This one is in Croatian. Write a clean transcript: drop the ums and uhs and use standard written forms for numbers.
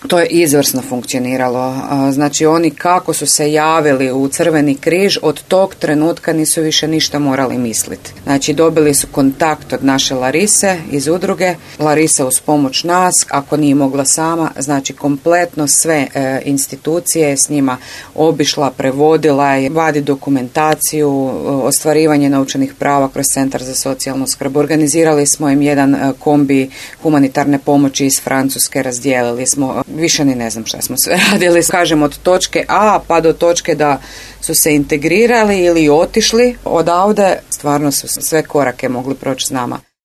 To je izvrsno funkcioniralo. Znači oni kako su se javili u Crveni križ, od tog trenutka nisu više ništa morali misliti. Znači dobili su kontakt od naše Larise iz udruge. Larisa uz pomoć nas, ako nije mogla sama, znači kompletno sve institucije s njima obišla, prevodila je, vadi dokumentaciju, ostvarivanje novčanih prava kroz Centar za socijalnu skrb. Organizirali smo im jedan kombi humanitarne pomoći iz Francuske, razdijelili smo, više ni ne znam šta smo sve radili, kažem od točke A pa do točke da su se integrirali ili otišli odavde, stvarno su sve korake mogli proći s nama.